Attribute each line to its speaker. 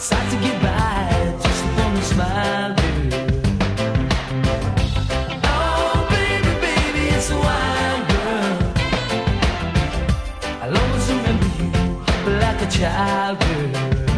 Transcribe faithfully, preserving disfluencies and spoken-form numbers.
Speaker 1: It's hard to get by just upon a smile, girl. Oh, baby, baby, it's a wild girl. I'll always remember you like a child, girl.